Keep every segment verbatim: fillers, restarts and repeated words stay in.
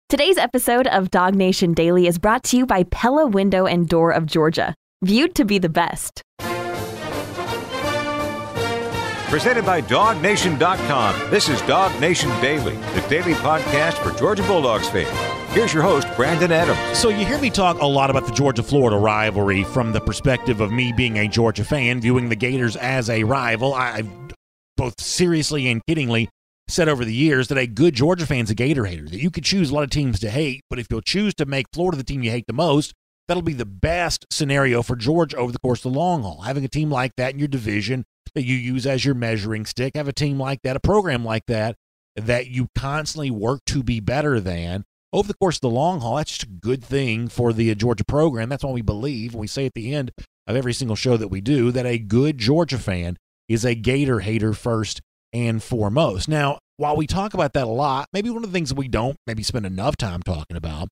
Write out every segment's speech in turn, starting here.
Today's episode of Dog Nation Daily is brought to you by Pella Window and Door of Georgia, viewed to be the best. Presented by dog nation dot com. This is Dog Nation Daily, the daily podcast for Georgia Bulldogs fans. Here's your host, Brandon Adams. So you hear me talk a lot about the Georgia-Florida rivalry from the perspective of me being a Georgia fan, viewing the Gators as a rival. I've both seriously and kiddingly said over the years that a good Georgia fan's a Gator hater, that you could choose a lot of teams to hate, but if you'll choose to make Florida the team you hate the most, that'll be the best scenario for Georgia over the course of the long haul. Having a team like that in your division that you use as your measuring stick, have a team like that, a program like that, that you constantly work to be better than over the course of the long haul, that's just a good thing for the Georgia program. That's why we believe, when we say at the end of every single show that we do, that a good Georgia fan is a Gator hater first and foremost. Now, while we talk about that a lot, maybe one of the things that we don't maybe spend enough time talking about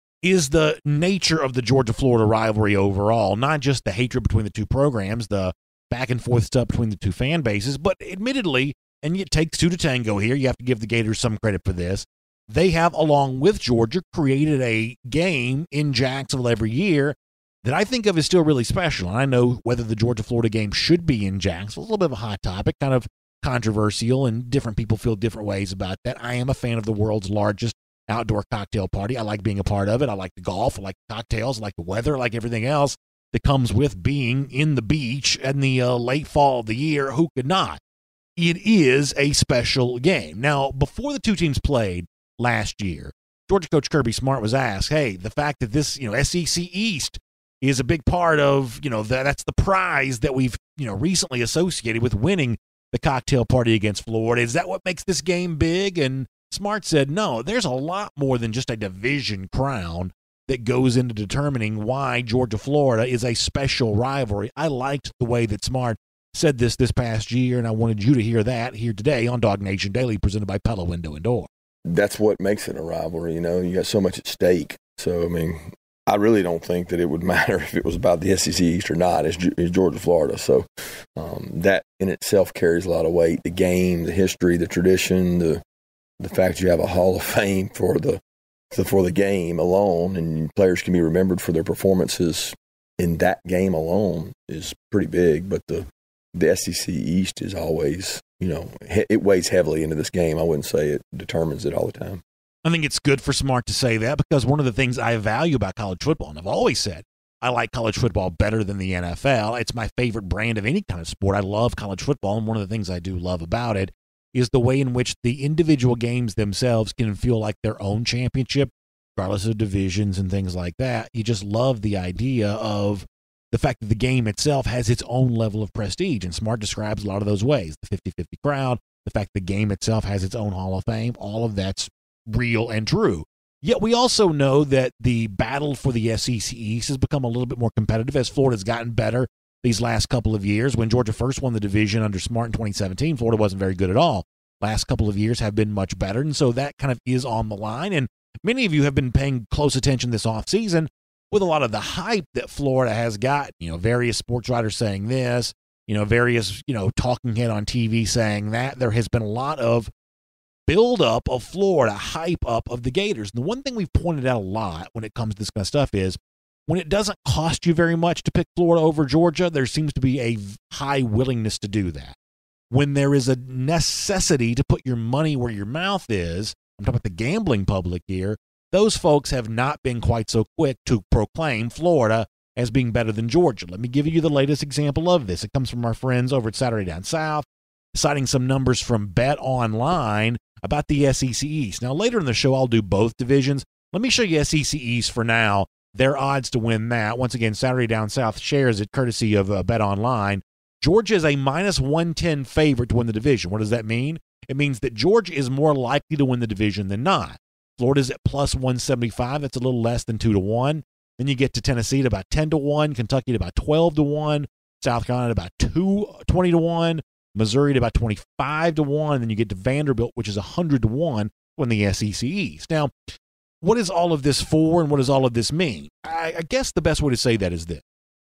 is the nature of the Georgia-Florida rivalry overall, not just the hatred between the two programs, the back and forth stuff between the two fan bases, but admittedly, and it takes two to tango here, you have to give the Gators some credit for this, they have, along with Georgia, created a game in Jacksonville every year that I think of as still really special. And I know whether the Georgia-Florida game should be in Jacksonville, a little bit of a hot topic, kind of controversial, and different people feel different ways about that. I am a fan of the world's largest outdoor cocktail party. I like being a part of it. I like the golf. I like the cocktails. I like the weather. I like everything else that comes with being in the beach in the uh, late fall of the year. Who could not? It is a special game. Now, before the two teams played last year, Georgia coach Kirby Smart was asked, hey, the fact that this, you know, S E C East is a big part of, you know, that that's the prize that we've, you know, recently associated with winning the cocktail party against Florida. Is that what makes this game big? And Smart said, no, there's a lot more than just a division crown that goes into determining why Georgia-Florida is a special rivalry. I liked the way that Smart said this this past year, and I wanted you to hear that here today on Dog Nation Daily, presented by Pella Window and Door. That's what makes it a rivalry. You know, you got so much at stake. So, I mean, I really don't think that it would matter if it was about the S E C East or not. It's, it's Georgia-Florida. So um, that in itself carries a lot of weight. The game, the history, the tradition, the the fact you have a Hall of Fame for the for the game alone, and players can be remembered for their performances in that game alone is pretty big. But the the S E C East is always, you know, it weighs heavily into this game. I wouldn't say it determines it all the time. I think it's good for Smart to say that, because one of the things I value about college football, and I've always said, I like college football better than the N F L. It's my favorite brand of any kind of sport. I love college football, and one of the things I do love about it is the way in which the individual games themselves can feel like their own championship, regardless of divisions and things like that. You just love the idea of the fact that the game itself has its own level of prestige, and Smart describes a lot of those ways. The fifty-fifty crowd, the fact the game itself has its own Hall of Fame, all of that's real and true. Yet we also know that the battle for the S E C East has become a little bit more competitive as Florida's gotten better these last couple of years. When Georgia first won the division under Smart in twenty seventeen, Florida wasn't very good at all. Last couple of years have been much better, and so that kind of is on the line. And many of you have been paying close attention this offseason with a lot of the hype that Florida has got. You know, various sports writers saying this, you know, various, you know, talking head on T V saying that. There has been a lot of build-up of Florida, hype up of the Gators. And the one thing we've pointed out a lot when it comes to this kind of stuff is when it doesn't cost you very much to pick Florida over Georgia, there seems to be a high willingness to do that. When there is a necessity to put your money where your mouth is, I'm talking about the gambling public here, those folks have not been quite so quick to proclaim Florida as being better than Georgia. Let me give you the latest example of this. It comes from our friends over at Saturday Down South, citing some numbers from Bet Online about the S E C East. Now, later in the show, I'll do both divisions. Let me show you S E C East for now, their odds to win that. Once again, Saturday Down South shares it courtesy of uh, Bet Online. Georgia is a minus one ten favorite to win the division. What does that mean? It means that Georgia is more likely to win the division than not. Florida's at plus one seventy-five. That's a little less than two to one. Then you get to Tennessee at about ten to one, Kentucky at about twelve to one, South Carolina at about two, twenty to one, Missouri at about twenty-five to one, and then you get to Vanderbilt, which is one hundred to one to win the S E C East. Now, what is all of this for, and what does all of this mean? I, I guess the best way to say that is this.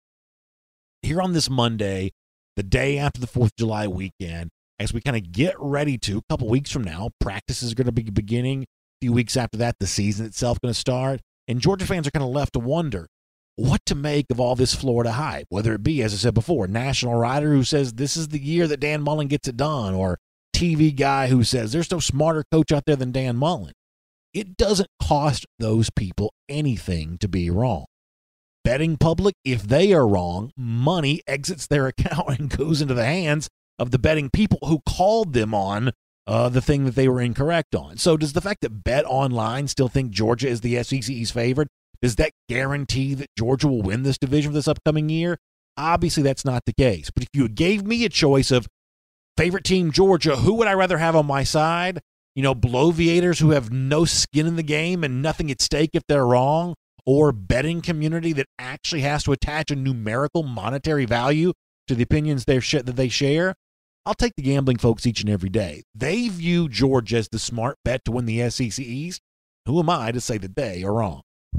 Here on this Monday, the day after the fourth of July weekend, as we kind of get ready to, a couple weeks from now, practice is going to be beginning. few weeks after that, the season itself going to start. And Georgia fans are kind of left to wonder what to make of all this Florida hype, whether it be, as I said before, national writer who says this is the year that Dan Mullen gets it done, or T V guy who says there's no smarter coach out there than Dan Mullen. It doesn't cost those people anything to be wrong. Betting public, if they are wrong, money exits their account and goes into the hands of the betting people who called them on uh, the thing that they were incorrect on. So does the fact that Bet Online still think Georgia is the S E C's favorite, does that guarantee that Georgia will win this division for this upcoming year? Obviously, that's not the case. But if you gave me a choice of favorite team Georgia, who would I rather have on my side? You know, bloviators who have no skin in the game and nothing at stake if they're wrong, or betting community that actually has to attach a numerical monetary value to the opinions they're sh- that they share? I'll take the gambling folks each and every day. They view Georgia as the smart bet to win the S E C East. Who am I to say that they are wrong?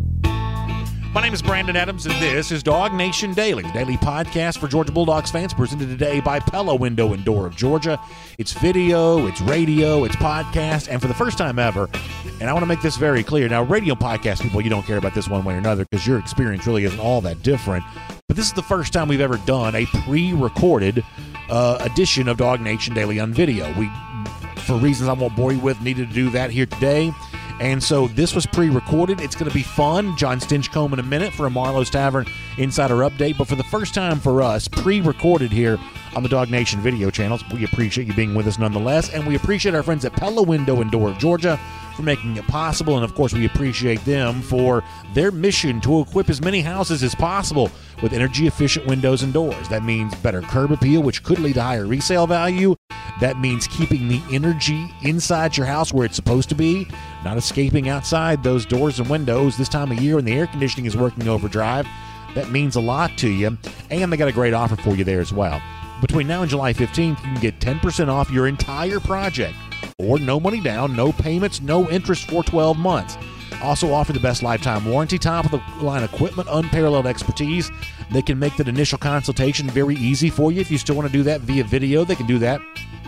My name is Brandon Adams, and this is Dog Nation Daily, the daily podcast for Georgia Bulldogs fans, presented today by Pella Window and Door of Georgia. It's video, it's radio, it's podcast, and for the first time ever, and I want to make this very clear. Now, radio podcast people, you don't care about this one way or another because your experience really isn't all that different, but this is the first time we've ever done a pre-recorded uh, edition of Dog Nation Daily on video. We, for reasons I won't bore you with, needed to do that here today. And so this was pre-recorded. It's going to be fun. John Stinchcomb in a minute for a Marlowe's Tavern Insider Update. But for the first time for us, pre-recorded here on the Dog Nation video channels. We appreciate you being with us nonetheless. And we appreciate our friends at Pella Window and Door of Georgia for making it possible. And, of course, we appreciate them for their mission to equip as many houses as possible with energy-efficient windows and doors. That means better curb appeal, which could lead to higher resale value. That means keeping the energy inside your house where it's supposed to be, not escaping outside those doors and windows this time of year when the air conditioning is working overdrive. That means a lot to you. And they got a great offer for you there as well. Between now and July fifteenth, you can get ten percent off your entire project, or no money down, no payments, no interest for twelve months. Also offer the best lifetime warranty, top-of-the-line equipment, unparalleled expertise. They can make that initial consultation very easy for you. If you still want to do that via video, they can do that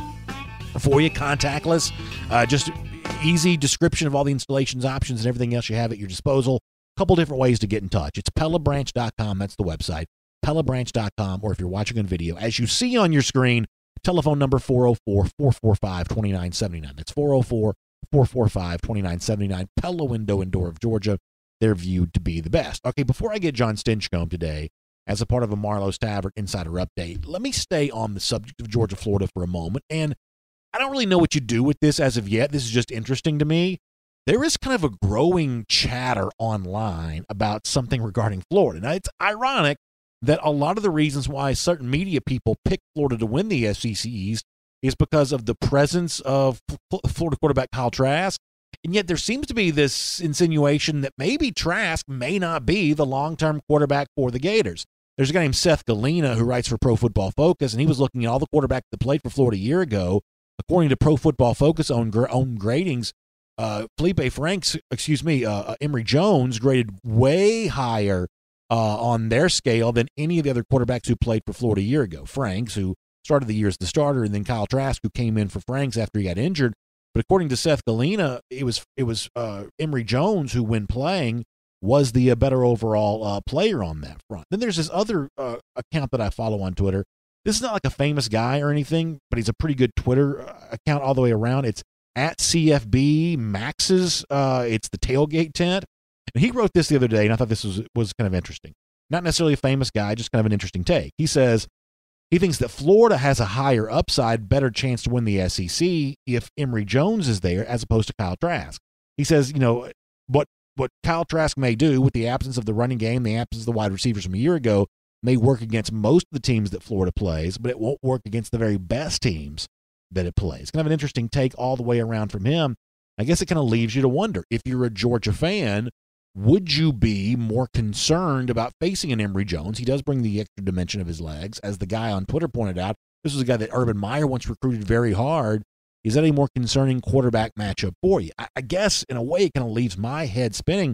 for you, contactless. Uh, just easy description of all the installations options and everything else you have at your disposal. A couple different ways to get in touch. It's pella branch dot com. That's the website. pella branch dot com, or if you're watching on video, as you see on your screen, telephone number four oh four, four four five, two nine seven nine. That's four oh four, four four five, two nine seven nine. Pella Window and Door of Georgia. They're viewed to be the best. Okay, before I get John Stinchcomb today, as a part of a Marlowe's Tavern Insider Update, let me stay on the subject of Georgia, Florida for a moment. And I don't really know what you do with this as of yet. This is just interesting to me. There is kind of a growing chatter online about something regarding Florida. Now, it's ironic that a lot of the reasons why certain media people pick Florida to win the S E C East is because of the presence of Florida quarterback Kyle Trask. And yet there seems to be this insinuation that maybe Trask may not be the long-term quarterback for the Gators. There's a guy named Seth Galina who writes for Pro Football Focus, and he was looking at all the quarterbacks that played for Florida a year ago. According to Pro Football Focus own, own gradings, uh, Felipe Franks, excuse me, uh, Emory Jones graded way higher uh, on their scale than any of the other quarterbacks who played for Florida a year ago. Franks, who started the year as the starter, and then Kyle Trask, who came in for Franks after he got injured. But according to Seth Galina, it was it was uh, Emory Jones who, when playing, was the uh, better overall uh, player on that front. Then there's this other uh, account that I follow on Twitter. This is not like a famous guy or anything, but he's a pretty good Twitter account all the way around. It's at C F B Max's. Uh, it's the tailgate tent. And he wrote this the other day, and I thought this was, was kind of interesting. Not necessarily a famous guy, just kind of an interesting take. He says he thinks that Florida has a higher upside, better chance to win the S E C if Emory Jones is there as opposed to Kyle Trask. He says, you know, what, what Kyle Trask may do with the absence of the running game, the absence of the wide receivers from a year ago, may work against most of the teams that Florida plays, but it won't work against the very best teams that it plays. Kind of an interesting take all the way around from him. I guess it kind of leaves you to wonder, if you're a Georgia fan, would you be more concerned about facing an Emory Jones? He does bring the extra dimension of his legs. As the guy on Twitter pointed out, this was a guy that Urban Meyer once recruited very hard. Is that a more concerning quarterback matchup for you? I, I guess, in a way, it kind of leaves my head spinning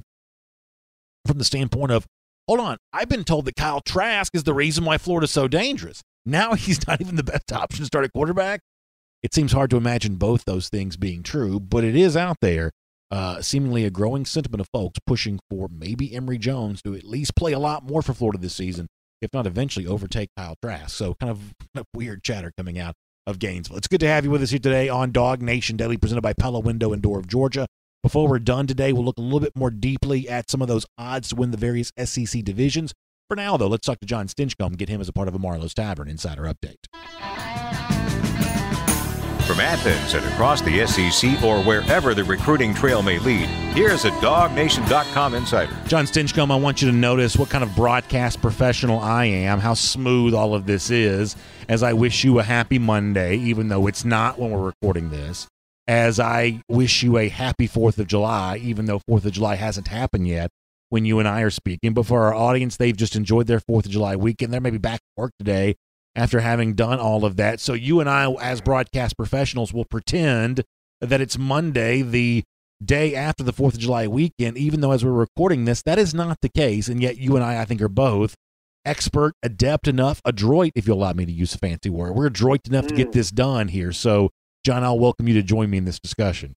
from the standpoint of, hold on, I've been told that Kyle Trask is the reason why Florida's so dangerous. Now he's not even the best option to start at quarterback. It seems hard to imagine both those things being true, but it is out there. uh, seemingly a growing sentiment of folks pushing for maybe Emory Jones to at least play a lot more for Florida this season, if not eventually overtake Kyle Trask. So kind of, kind of weird chatter coming out of Gainesville. It's good to have you with us here today on Dog Nation Daily, presented by Pella Window and Door of Georgia. Before we're done today, we'll look a little bit more deeply at some of those odds to win the various S E C divisions. For now, though, let's talk to John Stinchcomb and get him as a part of a Marlowe's Tavern Insider Update. From Athens and across the S E C or wherever the recruiting trail may lead, here's a Dog Nation dot com insider. John Stinchcomb, I want you to notice what kind of broadcast professional I am, how smooth all of this is, as I wish you a happy Monday, even though it's not when we're recording this, as I wish you a happy fourth of July, even though fourth of July hasn't happened yet when you and I are speaking. But for our audience, they've just enjoyed their fourth of July weekend. They're maybe back to work today after having done all of that. So you and I, as broadcast professionals, will pretend that it's Monday, the day after the fourth of July weekend, even though as we're recording this, that is not the case. And yet you and I, I think, are both expert, adept enough, adroit, if you'll allow me to use a fancy word. We're adroit enough mm. to get this done here. So, John, I'll welcome you to join me in this discussion.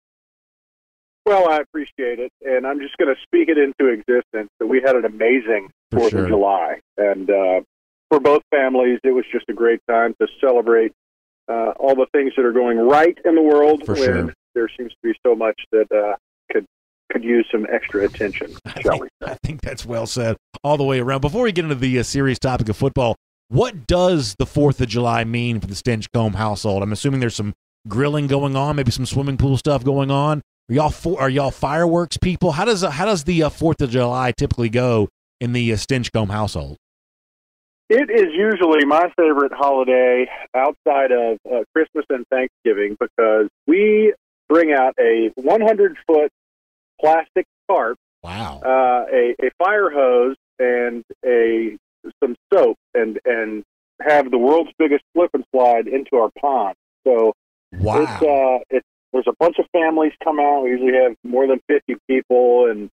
Well, I appreciate it, and I'm just going to speak it into existence that we had an amazing For fourth sure. of July, and uh, for both families, it was just a great time to celebrate uh, all the things that are going right in the world. For when sure. There seems to be so much that uh, could could use some extra attention, I shall think, we say. I think that's well said all the way around. Before we get into the uh, serious topic of football, what does the fourth of July mean for the Stinchcomb household? I'm assuming there's some grilling going on, maybe some swimming pool stuff going on. Are y'all for, are y'all fireworks people? How does uh, how does the uh, fourth of July typically go in the uh, Stinchcomb household? It is usually my favorite holiday outside of uh, Christmas and Thanksgiving because we bring out a hundred foot plastic tarp, Wow. uh, a, a fire hose, and a some soap, and and have the world's biggest slip and slide into our pond. So Wow. it's uh, it's there's a bunch of families come out. We usually have more than fifty people, and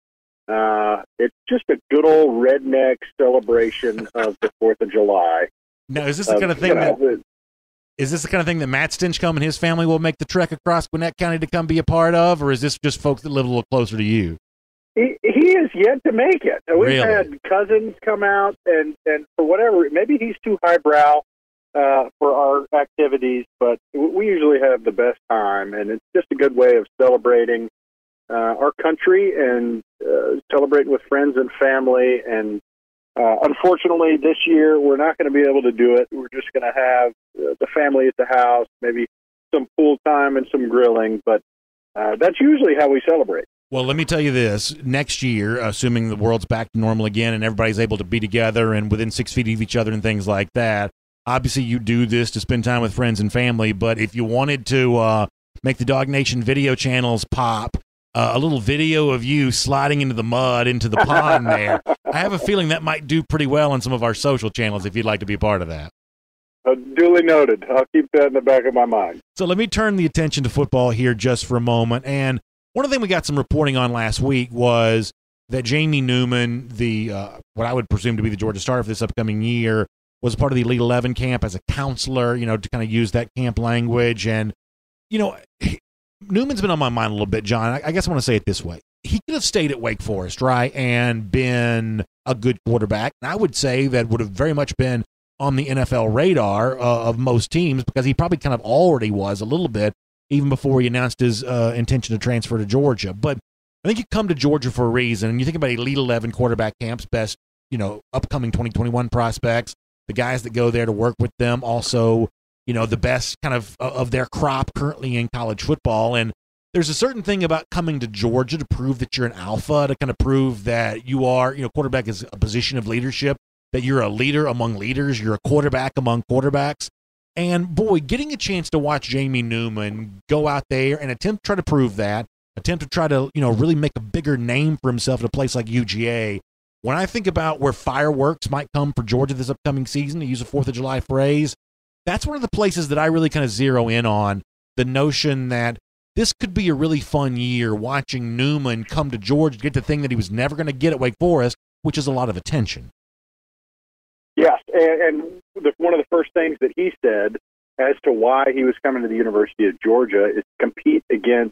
uh, it's just a good old redneck celebration of the fourth of July. Now, is this the kind of thing you know, that is this the kind of thing that Matt Stinchcomb and his family will make the trek across Gwinnett County to come be a part of, or is this just folks that live a little closer to you? He, he is yet to make it. We've Really? had cousins come out, and, and for whatever, maybe he's too highbrow uh, for our activities, but we usually have the best time, and it's just a good way of celebrating uh, our country and uh, celebrating with friends and family. And uh, unfortunately, this year, we're not going to be able to do it. We're just going to have uh, the family at the house, maybe some pool time and some grilling, but uh, that's usually how we celebrate. Well, let me tell you this. Next year, assuming the world's back to normal again and everybody's able to be together and within six feet of each other and things like that, obviously you do this to spend time with friends and family, but if you wanted to uh, make the Dog Nation video channels pop, uh, a little video of you sliding into the mud, into the pond there, I have a feeling that might do pretty well on some of our social channels if you'd like to be a part of that. Uh, duly noted. I'll keep that in the back of my mind. So let me turn the attention to football here just for a moment. And one of the things we got some reporting on last week was that Jamie Newman, the uh, what I would presume to be the Georgia starter for this upcoming year, was part of the Elite eleven camp as a counselor, you know, to kind of use that camp language. And, you know, he, Newman's been on my mind a little bit, John. I, I guess I want to say it this way. He could have stayed at Wake Forest, right, and been a good quarterback. And I would say that would have very much been on the N F L radar uh, of most teams because he probably kind of already was a little bit even before he announced his uh, intention to transfer to Georgia. But I think you come to Georgia for a reason, and you think about Elite eleven quarterback camps, best, you know, upcoming twenty twenty-one prospects, the guys that go there to work with them, also, you know, the best kind of of their crop currently in college football. And there's a certain thing about coming to Georgia to prove that you're an alpha, to kind of prove that you are, you know, quarterback is a position of leadership, that you're a leader among leaders, you're a quarterback among quarterbacks. And, boy, getting a chance to watch Jamie Newman go out there and attempt to try to prove that, attempt to try to, you know, really make a bigger name for himself at a place like U G A. When I think about where fireworks might come for Georgia this upcoming season, to use a fourth of July phrase, that's one of the places that I really kind of zero in on, the notion that this could be a really fun year watching Newman come to Georgia to get the thing that he was never going to get at Wake Forest, which is a lot of attention. Yes, and, and the, one of the first things that he said as to why he was coming to the University of Georgia is to compete against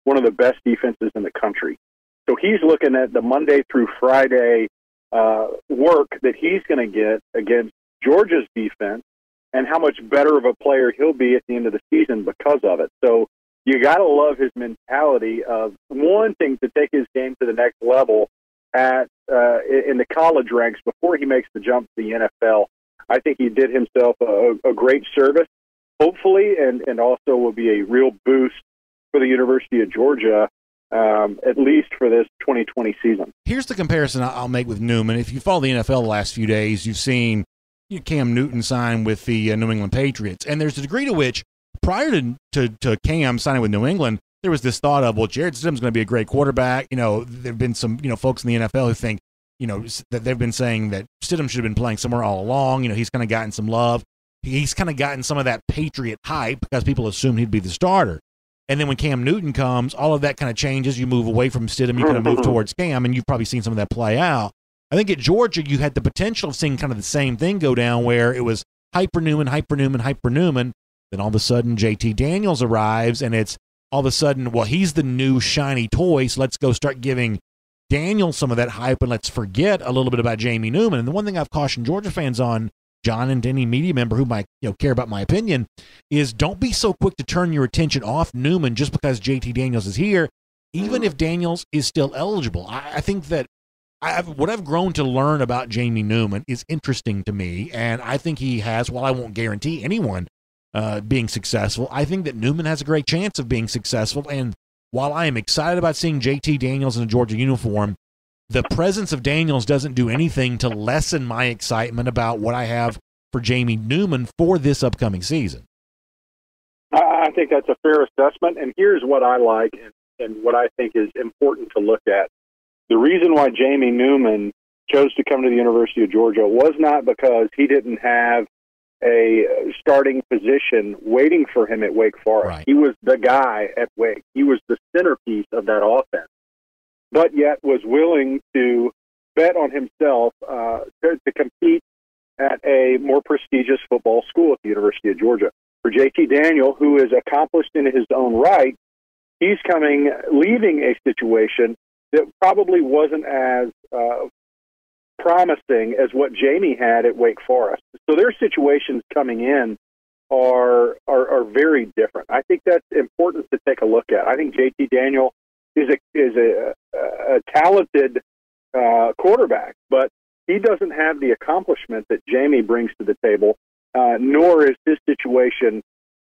one of the best defenses in the country. So he's looking at the Monday through Friday uh, work that he's going to get against Georgia's defense and how much better of a player he'll be at the end of the season because of it. So you got to love his mentality of wanting to take his game to the next level at uh, in the college ranks before he makes the jump to the N F L. I think he did himself a, a great service, hopefully, and, and also will be a real boost for the University of Georgia, um, at least for this twenty twenty season. Here's the comparison I'll make with Newman. If you follow the N F L the last few days, you've seen Cam Newton sign with the uh, New England Patriots, and there's a degree to which prior to, to, to Cam signing with New England, there was this thought of, well, Jarrett Stidham's going to be a great quarterback. You know, there have been some, you know, folks in the N F L who think, you know, that they've been saying that Stidham should have been playing somewhere all along. You know, he's kind of gotten some love. He's kind of gotten some of that Patriot hype because people assumed he'd be the starter. And then when Cam Newton comes, all of that kind of changes. You move away from Stidham, you kind of move towards Cam, and you've probably seen some of that play out. I think at Georgia, you had the potential of seeing kind of the same thing go down where it was hype for Newman, hype for Newman, hype for Newman. Then all of a sudden, J T Daniels arrives, and it's all of a sudden, well, he's the new shiny toy, so let's go start giving Daniels some of that hype, and let's forget a little bit about Jamie Newman. And the one thing I've cautioned Georgia fans on, John, and any media member who might you know care about my opinion, is don't be so quick to turn your attention off Newman just because J T Daniels is here, even if Daniels is still eligible. I, I think that I've, what I've grown to learn about Jamie Newman is interesting to me, and I think he has, while I won't guarantee anyone uh, being successful, I think that Newman has a great chance of being successful. And while I am excited about seeing J T Daniels in a Georgia uniform, the presence of Daniels doesn't do anything to lessen my excitement about what I have for Jamie Newman for this upcoming season. I think that's a fair assessment, and here's what I like and, and what I think is important to look at. The reason why Jamie Newman chose to come to the University of Georgia was not because he didn't have a starting position waiting for him at Wake Forest. Right. He was the guy at Wake. He was the centerpiece of that offense, but yet was willing to bet on himself uh, to, to compete at a more prestigious football school at the University of Georgia. For J T Daniel, who is accomplished in his own right, he's coming, leaving a situation that probably wasn't as uh, promising as what Jamie had at Wake Forest. So their situations coming in are, are are very different. I think that's important to take a look at. I think J T Daniel is a is a, a, a talented uh, quarterback, but he doesn't have the accomplishment that Jamie brings to the table, uh, nor is his situation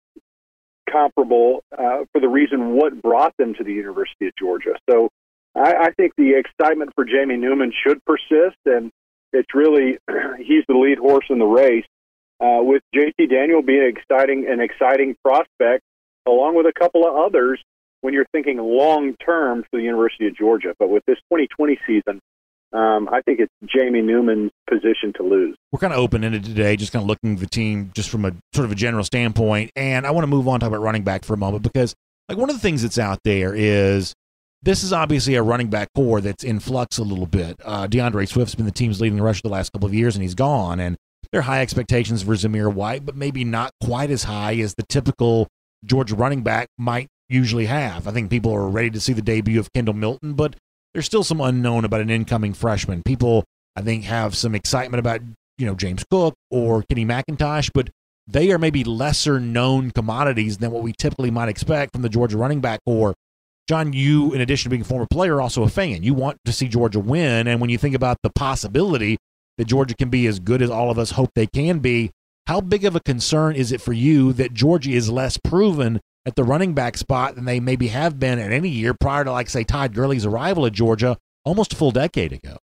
comparable uh, for the reason what brought them to the University of Georgia. So I, I think the excitement for Jamie Newman should persist, and it's really he's the lead horse in the race, uh, with J T Daniel being exciting, an exciting prospect, along with a couple of others when you're thinking long-term for the University of Georgia. But with this twenty twenty season, um, I think it's Jamie Newman's position to lose. We're kind of open-ended today, just kind of looking at the team just from a sort of a general standpoint, and I want to move on to talk about running back for a moment because like one of the things that's out there is this is obviously a running back core that's in flux a little bit. Uh, DeAndre Swift's been the team's leading rusher the last couple of years, and he's gone. And there are high expectations for Zamir White, but maybe not quite as high as the typical Georgia running back might usually have. I think people are ready to see the debut of Kendall Milton, but there's still some unknown about an incoming freshman. People, I think, have some excitement about, you know, James Cook or Kenny McIntosh, but they are maybe lesser known commodities than what we typically might expect from the Georgia running back core. John, you, in addition to being a former player, are also a fan. You want to see Georgia win, and when you think about the possibility that Georgia can be as good as all of us hope they can be, how big of a concern is it for you that Georgia is less proven at the running back spot than they maybe have been at any year prior to, like, say, Todd Gurley's arrival at Georgia almost a full decade ago?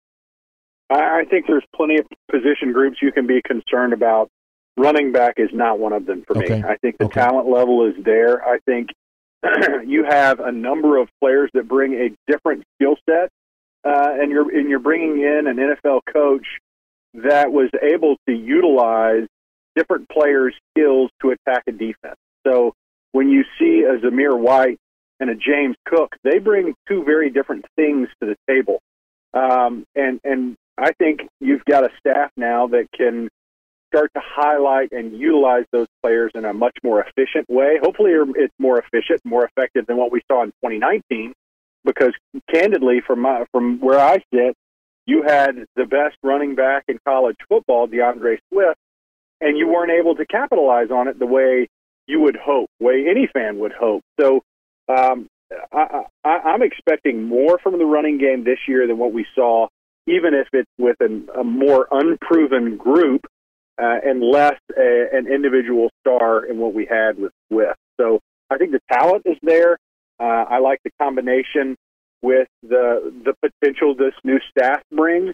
I think there's plenty of position groups you can be concerned about. Running back is not one of them for okay. me. I think the okay. talent level is there. I think you have a number of players that bring a different skill set, uh, and you're and you're bringing in an N F L coach that was able to utilize different players' skills to attack a defense. So when you see a Zamir White and a James Cook, they bring two very different things to the table, um, and and I think you've got a staff now that can start to highlight and utilize those players in a much more efficient way. Hopefully it's more efficient, more effective than what we saw in twenty nineteen, because candidly, from my, from where I sit, you had the best running back in college football, DeAndre Swift, and you weren't able to capitalize on it the way you would hope, way any fan would hope. So um, I, I, I'm expecting more from the running game this year than what we saw, even if it's with an, a more unproven group uh, and less a, an individual star in what we had with Swift. So I think the talent is there. Uh, I like the combination with the the potential this new staff brings.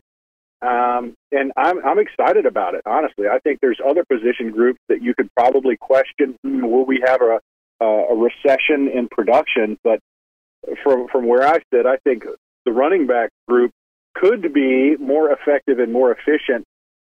Um, and I'm, I'm excited about it, honestly. I think there's other position groups that you could probably question, hmm, will we have a, a recession in production? But from, from where I sit, I think the running back group could be more effective and more efficient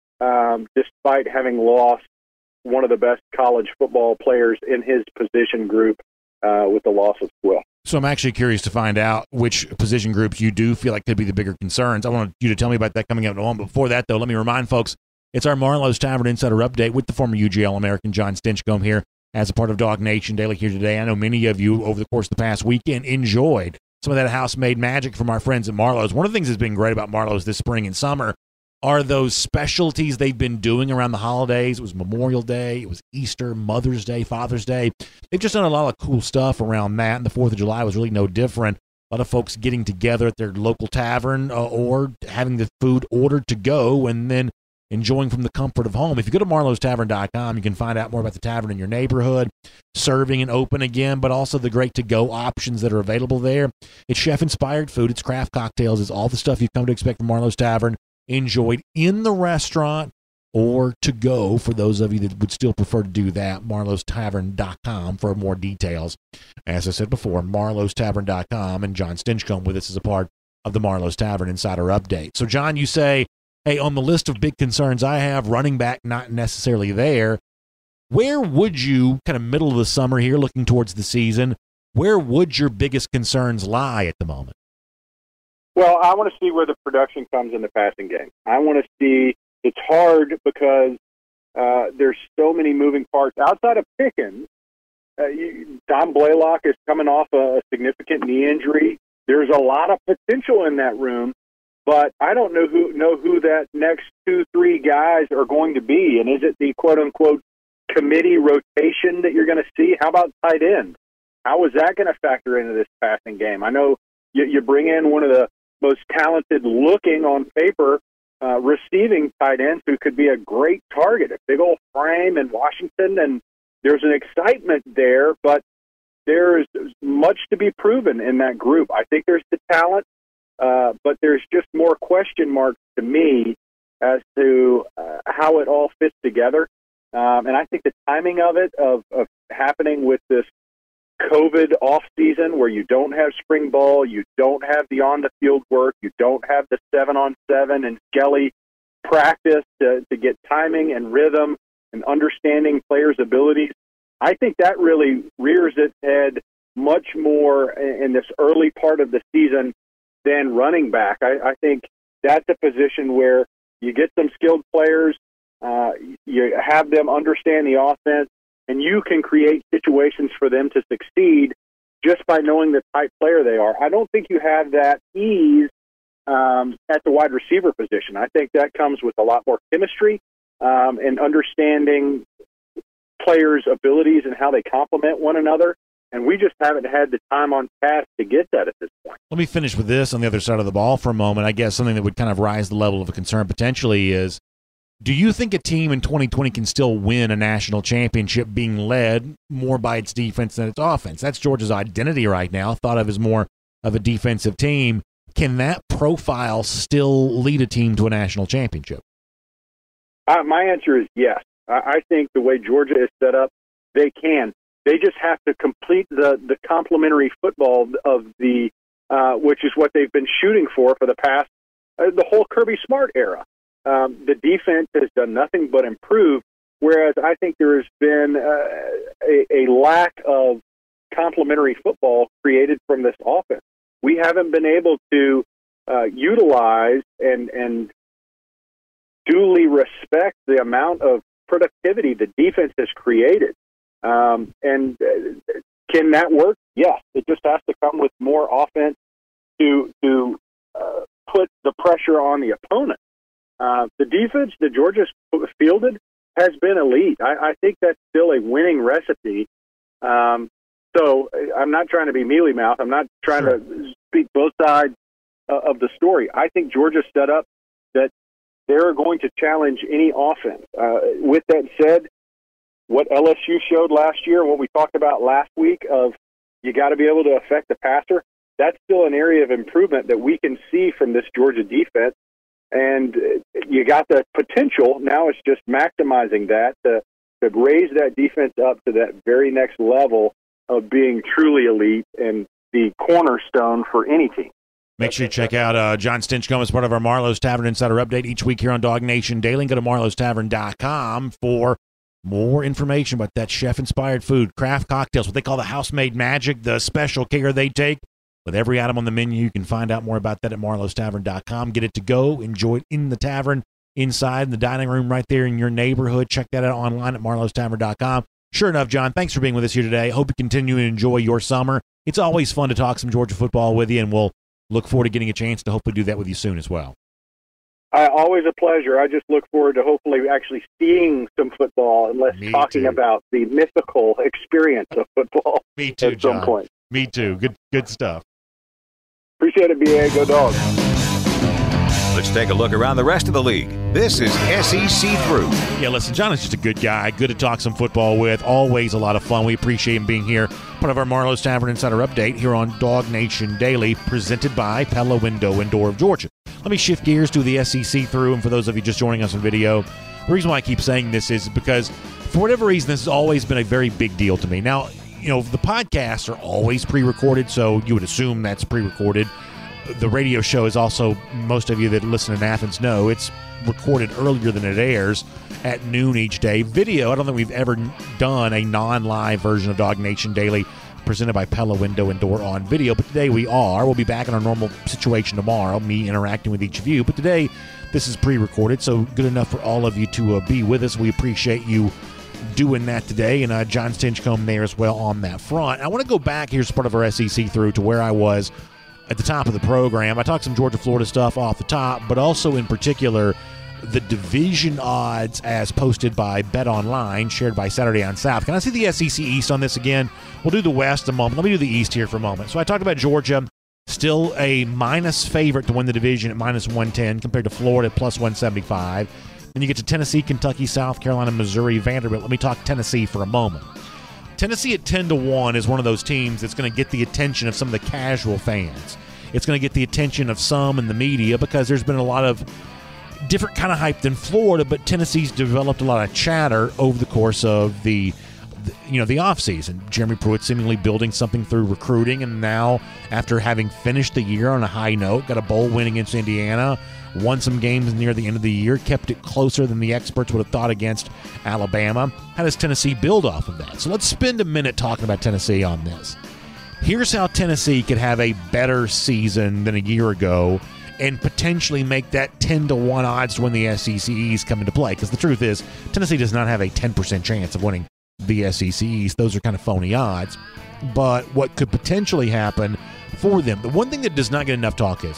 um, despite having lost one of the best college football players in his position group uh, with the loss of Swift. So I'm actually curious to find out which position groups you do feel like could be the bigger concerns. I want you to tell me about that coming up in a moment. Before that, though, let me remind folks, it's our Marlowe's Tavern Insider Update with the former U G L American John Stinchcomb here as a part of Dog Nation Daily here today. I know many of you over the course of the past weekend enjoyed some of that house-made magic from our friends at Marlowe's. One of the things that's been great about Marlowe's this spring and summer are those specialties they've been doing around the holidays. It was Memorial Day, it was Easter, Mother's Day, Father's Day. They've just done a lot of cool stuff around that, and the fourth of July was really no different. A lot of folks getting together at their local tavern uh, or having the food ordered to go and then enjoying from the comfort of home. If you go to marlows tavern dot com, you can find out more about the tavern in your neighborhood, serving and open again, but also the great to-go options that are available there. It's chef-inspired food, it's craft cocktails, it's all the stuff you've come to expect from Marlowe's Tavern, enjoyed in the restaurant or to go for those of you that would still prefer to do that. marlows tavern dot com for more details. As I said before, marlows tavern dot com, and John Stinchcomb with us as a part of the Marlowe's Tavern Insider Update. So, John, you say, hey, on the list of big concerns I have, running back not necessarily there. Where would you, kind of middle of the summer here, looking towards the season, where would your biggest concerns lie at the moment? Well, I want to see where the production comes in the passing game. I want to see, it's hard because uh, there's so many moving parts. Outside of Pickens, uh, you, Tom Blaylock is coming off a, a significant knee injury. There's a lot of potential in that room, but I don't know who know who that next two, three guys are going to be. And is it the quote-unquote committee rotation that you're going to see? How about tight end? How is that going to factor into this passing game? I know you, you bring in one of the most talented looking on paper uh, receiving tight ends who could be a great target, a big old frame in Washington, and there's an excitement there, but there's much to be proven in that group. I think there's the talent, uh, but there's just more question marks to me as to uh, how it all fits together. Um, and I think the timing of it, of, of happening with this COVID off season where you don't have spring ball, you don't have the on the field work, you don't have the seven on seven and Skelly practice to, to get timing and rhythm and understanding players' abilities. I think that really rears its head much more in this early part of the season than running back. I, I think that's a position where you get some skilled players, uh, you have them understand the offense, and you can create situations for them to succeed just by knowing the type player they are. I don't think you have that ease um, at the wide receiver position. I think that comes with a lot more chemistry um, and understanding players' abilities and how they complement one another. And we just haven't had the time on task to get that at this point. Let me finish with this on the other side of the ball for a moment. I guess something that would kind of rise the level of a concern potentially is, do you think a team in twenty twenty can still win a national championship being led more by its defense than its offense? That's Georgia's identity right now, thought of as more of a defensive team. Can that profile still lead a team to a national championship? Uh, my answer is yes. I, I think the way Georgia is set up, they can. They just have to complete the, the complementary football of the, uh, which is what they've been shooting for for the past, uh, the whole Kirby Smart era. Um, the defense has done nothing but improve, whereas I think there has been uh, a, a lack of complementary football created from this offense. We haven't been able to uh, utilize and, and duly respect the amount of productivity the defense has created. Um, and uh, can that work? Yes. It just has to come with more offense to to uh, put the pressure on the opponent. Uh, the defense that Georgia's fielded has been elite. I, I think that's still a winning recipe. Um, so I'm not trying to be mealy-mouthed. I'm not trying sure. to speak both sides uh, of the story. I think Georgia's set up that they're going to challenge any offense. Uh, with that said, what L S U showed last year and what we talked about last week of you got to be able to affect the passer, that's still an area of improvement that we can see from this Georgia defense. And you got the potential. Now it's just maximizing that to, to raise that defense up to that very next level of being truly elite and the cornerstone for any team. Make sure you check out uh, John Stinchcomb as part of our Marlowe's Tavern Insider Update each week here on Dog Nation Daily. And go to marlows tavern dot com for more information about that chef-inspired food, craft cocktails, what they call the house-made magic, the special care they take with every item on the menu. You can find out more about that at marlows tavern dot com. Get it to go. Enjoy it in the tavern, inside in the dining room right there in your neighborhood. Check that out online at marlows tavern dot com. Sure enough, John, thanks for being with us here today. Hope you continue to enjoy your summer. It's always fun to talk some Georgia football with you, and we'll look forward to getting a chance to hopefully do that with you soon as well. Uh, always a pleasure. I just look forward to hopefully actually seeing some football and less Me talking too. about the mythical experience of football. Me too, at some John. point. Me too. Good, good stuff. Appreciate it, B A. Go Dogs. Let's take a look around the rest of the league. This is S E C Through. Yeah, listen, John is just a good guy, good to talk some football with, always a lot of fun. We appreciate him being here. Part of our Marlowe's Tavern Insider Update here on Dog Nation Daily, presented by Pella Window and Door of Georgia. Let me shift gears to the S E C Through, and for those of you just joining us on video, the reason why I keep saying this is because, for whatever reason, this has always been a very big deal to me. Now, you know, the podcasts are always pre-recorded, so you would assume that's pre-recorded. The radio show is also, most of you that listen in Athens know, it's recorded earlier than it airs at noon each day. Video, I don't think we've ever done a non-live version of Dog Nation Daily presented by Pella Window and Door on video, but today we are. We'll be back in our normal situation tomorrow, me interacting with each of you, but today this is pre-recorded, so good enough for all of you to uh, be with us. We appreciate you doing that today, and uh, John Stinchcomb there as well on that front. I want to go back, here's part of our S E C Through, to where I was at the top of the program. I talked some Georgia-Florida stuff off the top, but also in particular the division odds as posted by BetOnline, shared by Saturday on South. Can I see the S E C East on this again? We'll do the West in a moment. Let me do the East here for a moment. So I talked about Georgia, still a minus favorite to win the division at minus one ten compared to Florida at plus one seventy-five. Then you get to Tennessee, Kentucky, South Carolina, Missouri, Vanderbilt. Let me talk Tennessee for a moment. Tennessee at ten to one is one of those teams that's going to get the attention of some of the casual fans. It's going to get the attention of some in the media because there's been a lot of different kind of hype than Florida, but Tennessee's developed a lot of chatter over the course of the, the you know, the offseason. Jeremy Pruitt seemingly building something through recruiting, and now after having finished the year on a high note, got a bowl win against Indiana, won some games near the end of the year, kept it closer than the experts would have thought against Alabama. How does Tennessee build off of that? So let's spend a minute talking about Tennessee on this. Here's how Tennessee could have a better season than a year ago and potentially make that ten to one odds to win the S E C East come into play. Because the truth is, Tennessee does not have a ten percent chance of winning the S E C East. Those are kind of phony odds. But what could potentially happen for them, the one thing that does not get enough talk is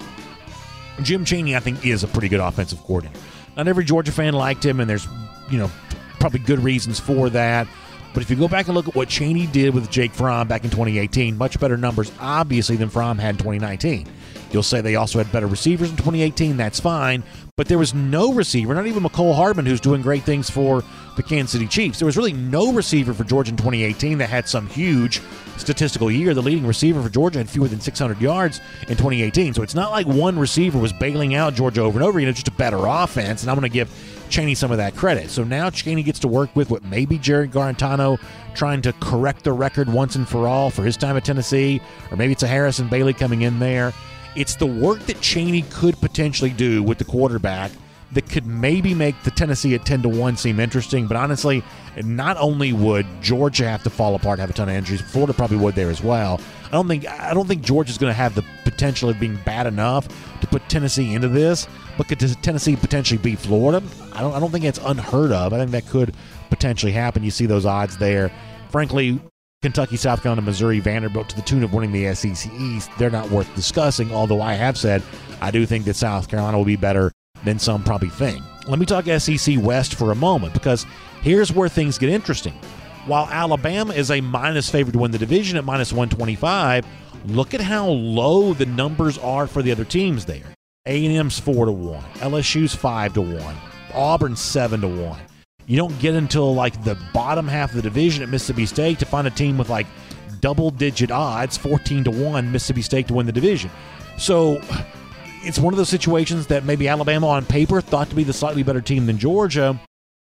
Jim Chaney, I think, is a pretty good offensive coordinator. Not every Georgia fan liked him, and there's, you know, probably good reasons for that. But if you go back and look at what Chaney did with Jake Fromm back in twenty eighteen, much better numbers, obviously, than Fromm had in twenty nineteen. You'll say they also had better receivers in twenty eighteen. That's fine. But there was no receiver, not even McCole Hardman, who's doing great things for the Kansas City Chiefs. There was really no receiver for Georgia in twenty eighteen that had some huge statistical year. The leading receiver for Georgia had fewer than six hundred yards in twenty eighteen. So it's not like one receiver was bailing out Georgia over and over again. It's just a better offense, and I'm going to give Chaney some of that credit. So now Chaney gets to work with what maybe Jared Garantano trying to correct the record once and for all for his time at Tennessee, or maybe it's a Harrison Bailey coming in there. It's the work that Chaney could potentially do with the quarterback that could maybe make the Tennessee at ten to one seem interesting. But honestly, not only would Georgia have to fall apart, have a ton of injuries, Florida probably would there as well. I don't think I don't think Georgia's going to have the potential of being bad enough to put Tennessee into this, but could Tennessee potentially beat Florida? I don't I don't think it's unheard of. I think that could potentially happen. You see those odds there. Frankly, Kentucky, South Carolina, Missouri, Vanderbilt to the tune of winning the S E C East, they're not worth discussing, although I have said I do think that South Carolina will be better than some probably think. Let me talk S E C West for a moment, because here's where things get interesting. While Alabama is a minus favorite to win the division at minus one twenty-five, look at how low the numbers are for the other teams there. A and M's four to one, L S U's five to one, Auburn's seven to one. You don't get until like the bottom half of the division at Mississippi State to find a team with like double-digit odds, fourteen to one, Mississippi State to win the division. So it's one of those situations that maybe Alabama on paper thought to be the slightly better team than Georgia,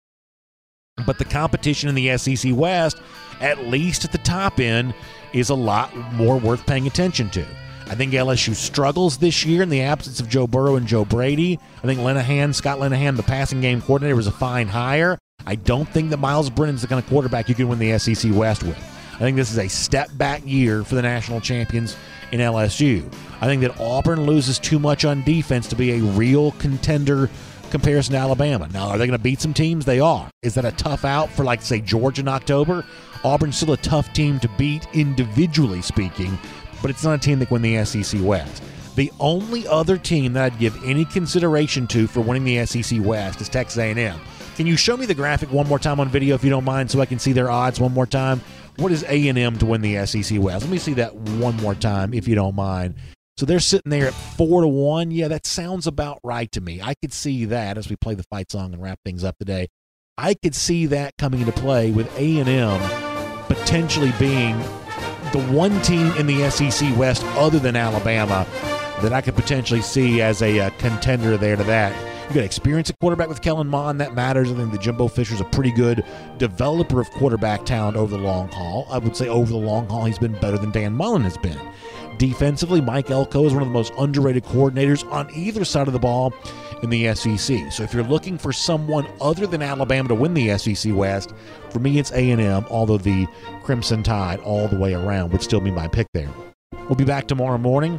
but the competition in the S E C West, at least at the top end, is a lot more worth paying attention to. I think L S U struggles this year in the absence of Joe Burrow and Joe Brady. I think Linehan, Scott Linehan, the passing game coordinator, was a fine hire. I don't think that Miles Brennan's the kind of quarterback you can win the S E C West with. I think this is a step-back year for the national champions in L S U. I think that Auburn loses too much on defense to be a real contender comparison to Alabama. Now, are they going to beat some teams? They are. Is that a tough out for, like, say, Georgia in October? Auburn's still a tough team to beat individually speaking, but it's not a team that can win the S E C West. The only other team that I'd give any consideration to for winning the S E C West is Texas A and M. Can you show me the graphic one more time on video if you don't mind so I can see their odds one more time? What is A and M to win the S E C West? Let me see that one more time if you don't mind. So they're sitting there at four to one. Yeah, that sounds about right to me. I could see that as we play the fight song and wrap things up today. I could see that coming into play with A and M potentially being the one team in the S E C West other than Alabama that I could potentially see as a uh, contender there to that. You got experience at quarterback with Kellen Mond. That matters. I think that Jimbo Fisher's a pretty good developer of quarterback talent over the long haul. I would say over the long haul, he's been better than Dan Mullen has been. Defensively, Mike Elko is one of the most underrated coordinators on either side of the ball in the S E C. So if you're looking for someone other than Alabama to win the S E C West, for me it's A and M, although the Crimson Tide all the way around would still be my pick there. We'll be back tomorrow morning,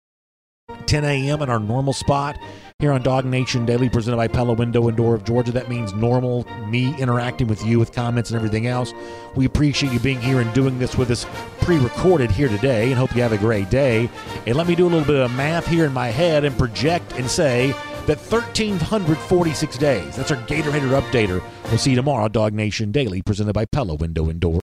ten a.m. in our normal spot here on Dog Nation Daily, presented by Pella Window and Door of Georgia. That means normal, me interacting with you with comments and everything else. We appreciate you being here and doing this with us pre-recorded here today, and hope you have a great day. And let me do a little bit of math here in my head and project and say that one thousand three hundred forty-six days. That's our Gator Hater Updater. We'll see you tomorrow, Dog Nation Daily, presented by Pella Window and Door.